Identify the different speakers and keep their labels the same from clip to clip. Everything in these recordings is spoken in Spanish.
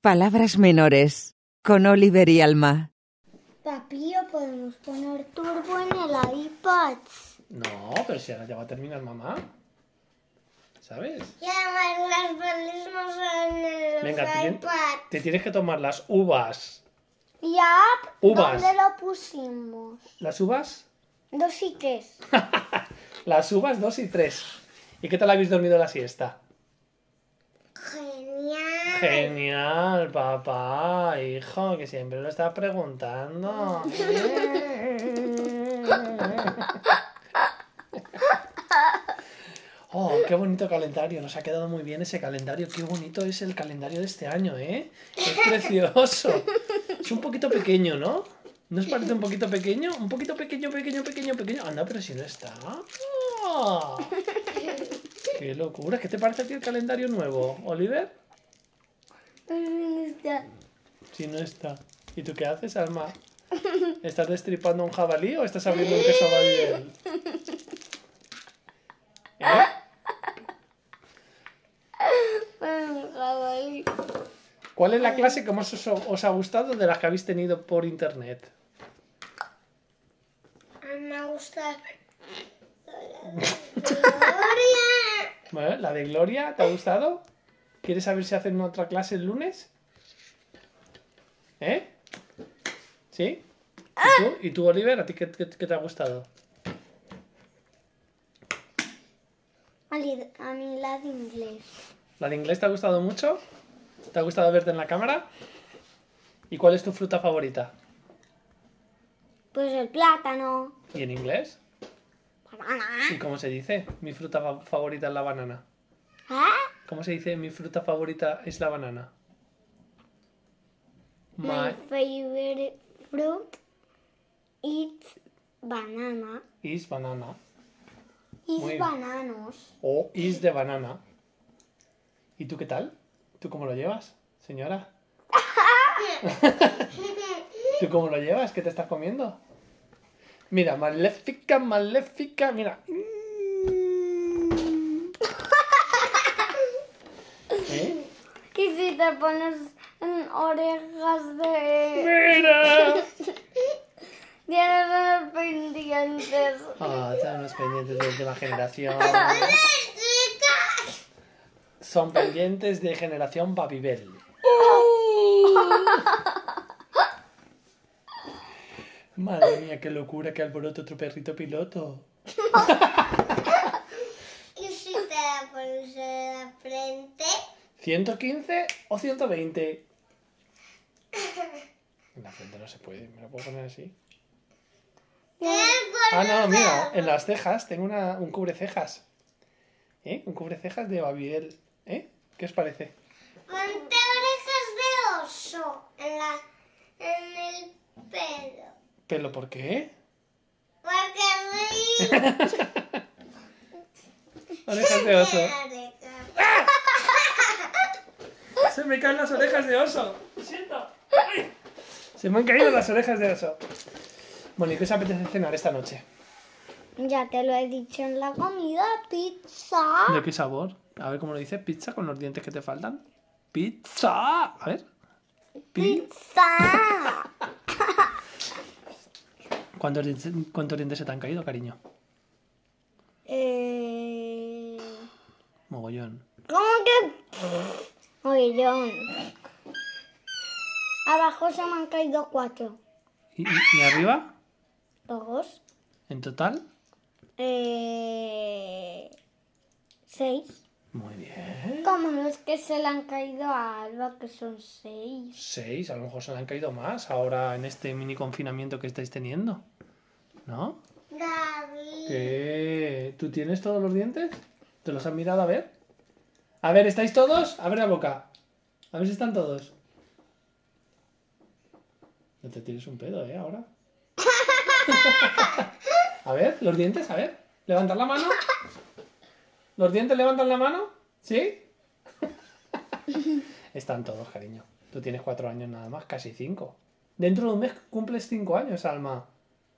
Speaker 1: Palabras menores, con Oliver y Alma.
Speaker 2: Papillo, podemos poner turbo en el iPad.
Speaker 3: No, pero si ahora ya va a terminar mamá. ¿Sabes?
Speaker 2: Y además las pelis no son en los
Speaker 3: Venga,
Speaker 2: iPads.
Speaker 3: te tienes que tomar las uvas.
Speaker 2: Ya,
Speaker 3: Uvas.
Speaker 2: ¿dónde lo pusimos?
Speaker 3: ¿Las uvas?
Speaker 2: 2 y 3.
Speaker 3: Las uvas 2 y 3. ¿Y qué tal habéis dormido la siesta?
Speaker 2: Genial.
Speaker 3: Genial, papá, hijo, que siempre lo estás preguntando. Oh, qué bonito calendario, nos ha quedado muy bien ese calendario. Qué bonito es el calendario de este año, ¿eh? Es precioso. Es un poquito pequeño, ¿no? ¿No os parece un poquito pequeño? Un poquito pequeño. Anda, pero si no está. ¡Oh! ¡Qué locura! ¿Qué te parece a ti el calendario nuevo, Oliver? Si no está. ¿Y tú qué haces, Alma? ¿Estás destripando un jabalí o estás abriendo un queso Babybel? ¿Eh? ¿Cuál es la clase que más os ha gustado de las que habéis tenido por internet?
Speaker 2: Me gusta Gloria.
Speaker 3: Bueno, ¿la de Gloria te ha gustado? ¿Quieres saber si hacen otra clase el lunes? ¿Eh? ¿Sí? ¿Y tú, Oliver? ¿A ti qué te ha gustado?
Speaker 2: A mí la de inglés.
Speaker 3: ¿La de inglés te ha gustado mucho? ¿Te ha gustado verte en la cámara? ¿Y cuál es tu fruta favorita?
Speaker 2: Pues el plátano.
Speaker 3: ¿Y en inglés?
Speaker 2: Banana.
Speaker 3: ¿Y cómo se dice? Mi fruta favorita es la banana.
Speaker 2: ¿Ah?
Speaker 3: ¿Cómo se dice? Mi fruta favorita es la banana.
Speaker 2: My favorite fruit is banana.
Speaker 3: Is banana.
Speaker 2: Is
Speaker 3: Muy bien.
Speaker 2: bananos.
Speaker 3: O is de banana. ¿Y tú qué tal? ¿Tú cómo lo llevas, señora? ¿Tú cómo lo llevas? ¿Qué te estás comiendo? Mira, maléfica, mira. ¿Eh?
Speaker 2: ¿Y si te pones en orejas de...
Speaker 3: ¡Mira!
Speaker 2: Tienes unos pendientes.
Speaker 3: Ah, son unos pendientes de última generación. Son pendientes de generación Babybel. Madre mía, qué locura, qué alboroto, otro perrito piloto.
Speaker 2: ¿Y si te la pones en la frente?
Speaker 3: ¿115 o 120? En la frente no se puede, ¿me lo puedo poner así? Ah, no, mira, en las cejas tengo un cubrecejas. ¿Eh? Un cubrecejas de Babybel. ¿Eh? ¿Qué os parece?
Speaker 2: Ponte orejas de oso en el pelo.
Speaker 3: ¿Pelo por qué?
Speaker 2: Porque sí.
Speaker 3: Orejas de oso. Se me caen las orejas de oso. Lo siento. ¡Ay! Se me han caído las orejas de oso. Bueno, ¿y qué os apetece cenar esta noche?
Speaker 2: Ya te lo he dicho en la comida, pizza.
Speaker 3: ¿De qué sabor? A ver cómo lo dice. ¿Pizza con los dientes que te faltan? ¡Pizza! A ver.
Speaker 2: Pizza.
Speaker 3: ¿Cuántos dientes se te han caído, cariño? Mogollón.
Speaker 2: ¿Cómo que? Mogollón. Abajo se me han caído 4.
Speaker 3: ¿Y arriba?
Speaker 2: 2.
Speaker 3: ¿En total?
Speaker 2: 6.
Speaker 3: Muy bien.
Speaker 2: Como los que se le han caído a Alba, que son 6.
Speaker 3: 6, a lo mejor se le han caído más ahora en este mini confinamiento que estáis teniendo. ¿No?
Speaker 2: David.
Speaker 3: ¿Qué? ¿Tú tienes todos los dientes? ¿Te los has mirado a ver? A ver, ¿estáis todos? Abre la boca. A ver si están todos. No te tires un pedo, ahora. A ver, los dientes, a ver. ¿Levantar la mano? ¿Los dientes levantan la mano? ¿Sí? Están todos, cariño. Tú tienes 4 años nada más, casi 5. Dentro de un mes cumples 5 años, Alma.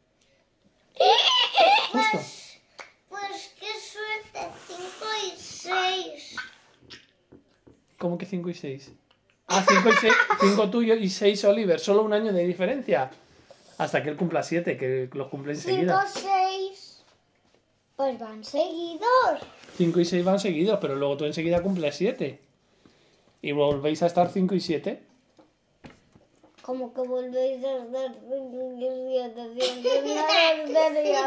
Speaker 3: Justo.
Speaker 2: Pues qué suerte, 5 y 6.
Speaker 3: ¿Cómo que 5 y 6? Ah, 5 y 6, 5 tuyo y 6 Oliver. Solo un año de diferencia. Hasta que él cumpla 7, que los cumple
Speaker 2: 5,
Speaker 3: enseguida.
Speaker 2: 6. Pues van seguidos.
Speaker 3: 5 y 6 van seguidos, pero luego tú enseguida cumples 7. Y volvéis a estar 5 y 7.
Speaker 2: Como que volvéis a estar 5 y 7.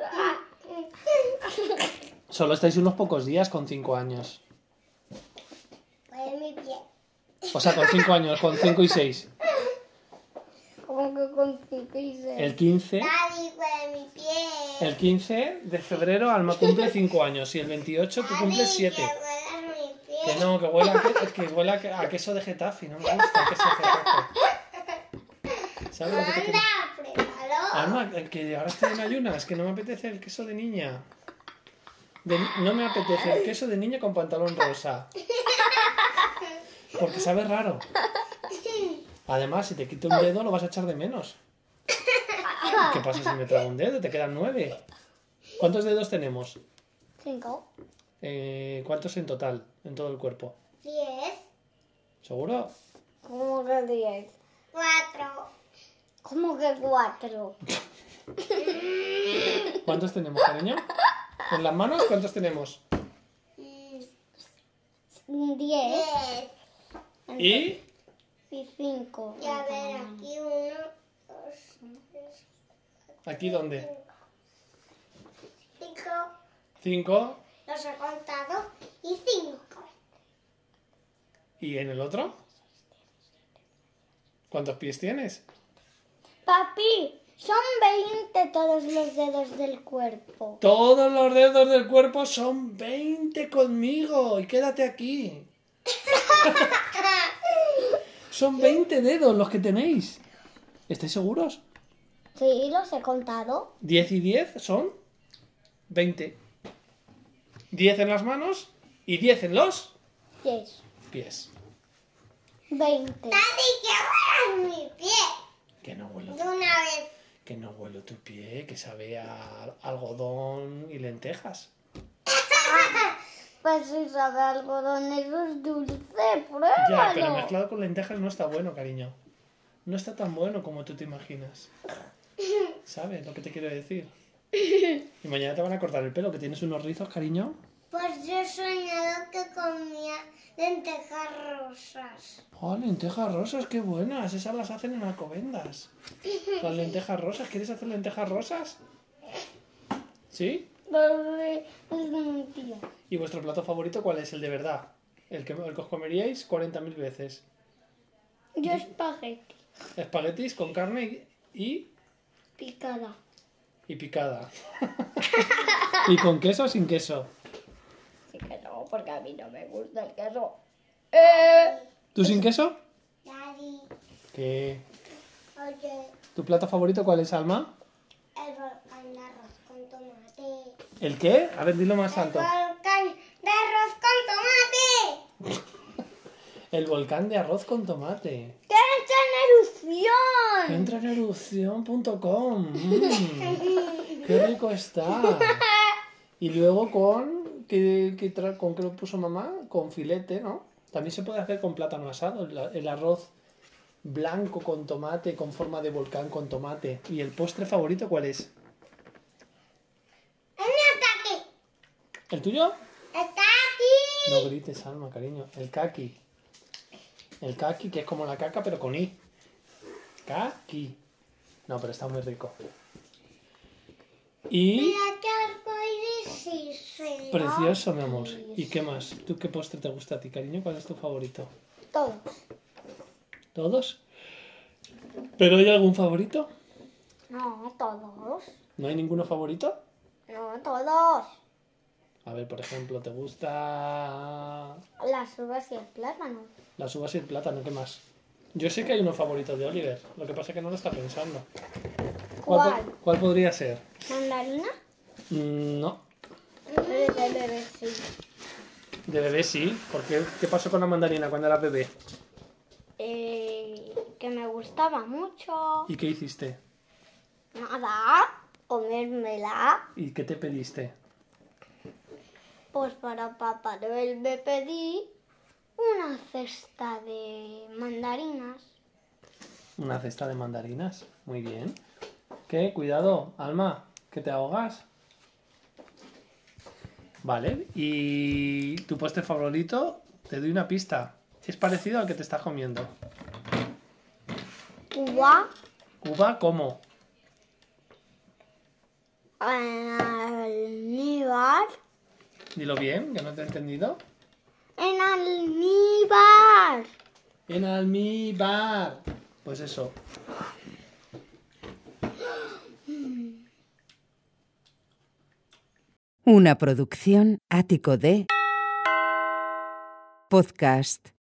Speaker 3: Solo estáis unos pocos días con 5 años.
Speaker 2: Pues mi pie.
Speaker 3: O sea, con 5 años, con 5 y 6.
Speaker 2: Como que con 5 y 6.
Speaker 3: El 15,
Speaker 2: Daddy, pues mi pie.
Speaker 3: el 15 de febrero Alma cumple 5 años y el 28 tú cumples 7. Que no, que huela a queso de Getafe, no me gusta queso de Getafe. ¿Sabes lo que te quiero? Alma, que ahora estoy en ayunas, que no me apetece el queso de niña. No me apetece el queso de niña con pantalón rosa. Porque sabe raro. Además, si te quito un dedo lo vas a echar de menos. ¿Qué pasa si me trago un dedo? Te quedan 9. ¿Cuántos dedos tenemos?
Speaker 2: 5.
Speaker 3: ¿Cuántos en total? En todo el cuerpo.
Speaker 2: 10.
Speaker 3: ¿Seguro?
Speaker 2: ¿Cómo que 10? 4. ¿Cómo que 4?
Speaker 3: ¿Cuántos tenemos, cariño? ¿En las manos cuántos tenemos?
Speaker 2: 10.
Speaker 3: ¿Y?
Speaker 2: Y 5. Y a ver, aquí 1, 2, 3.
Speaker 3: ¿Aquí dónde?
Speaker 2: 5.
Speaker 3: 5.
Speaker 2: Los he contado. Y 5.
Speaker 3: ¿Y en el otro? ¿Cuántos pies tienes?
Speaker 2: Papi, son 20 todos los dedos del cuerpo.
Speaker 3: Todos los dedos del cuerpo son 20 conmigo. Y quédate aquí. Son 20 dedos los que tenéis. ¿Estáis seguros?
Speaker 2: Sí, los he contado.
Speaker 3: 10 y 10 son 20. 10 en las manos y 10 en los
Speaker 2: 10.
Speaker 3: pies.
Speaker 2: 20. ¡Daddy, que huele mi pie!
Speaker 3: Que no huelo
Speaker 2: De una vez.
Speaker 3: Que no huelo tu pie, que sabe a algodón y lentejas.
Speaker 2: Pues si sabe algodón, eso es dulce, pruébalo.
Speaker 3: Ya, pero mezclado con lentejas no está bueno, cariño. No está tan bueno como tú te imaginas. ¿Sabes lo que te quiero decir? Y mañana te van a cortar el pelo, que tienes unos rizos, cariño.
Speaker 2: Pues yo he soñado que comía lentejas rosas.
Speaker 3: Oh, lentejas rosas, qué buenas. Esas las hacen en Alcobendas. Las lentejas rosas. ¿Quieres hacer lentejas rosas? ¿Sí?
Speaker 2: Es de mi tía.
Speaker 3: ¿Y vuestro plato favorito cuál es? El de verdad. El que os comeríais 40.000 veces.
Speaker 2: Yo espagueti.
Speaker 3: Espaguetis con carne y
Speaker 2: Picada.
Speaker 3: picada. ¿Y con queso o sin queso?
Speaker 2: Sí que no, porque a mí no me gusta el queso.
Speaker 3: ¿Tú sin queso?
Speaker 2: Daddy,
Speaker 3: ¿Qué?
Speaker 2: oye,
Speaker 3: ¿Tu plato favorito cuál es, Alma?
Speaker 2: el volcán de arroz con tomate.
Speaker 3: ¿El qué? A ver, dilo más alto.
Speaker 2: Volcán de arroz con tomate.
Speaker 3: El volcán de arroz con tomate.
Speaker 2: ¡Que entra en erupción!
Speaker 3: Entra en erupción.com. ¡Qué rico está! Y luego con... ¿Con qué lo puso mamá? Con filete, ¿no? También se puede hacer con plátano asado. El arroz blanco con tomate, con forma de volcán con tomate. ¿Y el postre favorito cuál es?
Speaker 2: ¡El mío está aquí!
Speaker 3: ¿El tuyo?
Speaker 2: ¡Está aquí!
Speaker 3: No grites, Alma, cariño. El kaki. El kaki, que es como la caca, pero con i. Kaki. No, pero está muy rico. Y...
Speaker 2: Mira qué arcoíris y se
Speaker 3: Precioso, mi amor. ¿Y qué más? ¿Tú qué postre te gusta a ti, cariño? ¿Cuál es tu favorito?
Speaker 2: Todos.
Speaker 3: ¿Todos? ¿Pero hay algún favorito?
Speaker 2: No, todos.
Speaker 3: ¿No hay ninguno favorito?
Speaker 2: No, todos.
Speaker 3: A ver, por ejemplo, ¿te gusta
Speaker 2: Las uvas y el plátano.
Speaker 3: las uvas y el plátano? ¿Qué más? Yo sé que hay uno favorito de Oliver. Lo que pasa es que no lo está pensando.
Speaker 2: ¿Cuál?
Speaker 3: ¿Cuál podría ser?
Speaker 2: ¿Mandarina?
Speaker 3: No.
Speaker 2: De bebé, sí.
Speaker 3: De bebé sí. ¿Por qué? ¿Qué pasó con la mandarina cuando era bebé?
Speaker 2: Que me gustaba mucho.
Speaker 3: ¿Y qué hiciste?
Speaker 2: Nada, comérmela.
Speaker 3: ¿Y qué te pediste?
Speaker 2: Pues para Papá Noel me pedí Una cesta de mandarinas.
Speaker 3: Una cesta de mandarinas. Muy bien. ¿Qué? Cuidado, Alma, que te ahogas. Vale. ¿Y tu postre favorito? Te doy una pista. Es parecido al que te estás comiendo.
Speaker 2: Uva.
Speaker 3: ¿Uva cómo?
Speaker 2: Almíbar.
Speaker 3: Dilo bien, que no te he entendido.
Speaker 2: En almíbar.
Speaker 3: En almíbar. Pues eso.
Speaker 1: Una producción Ático de Podcast.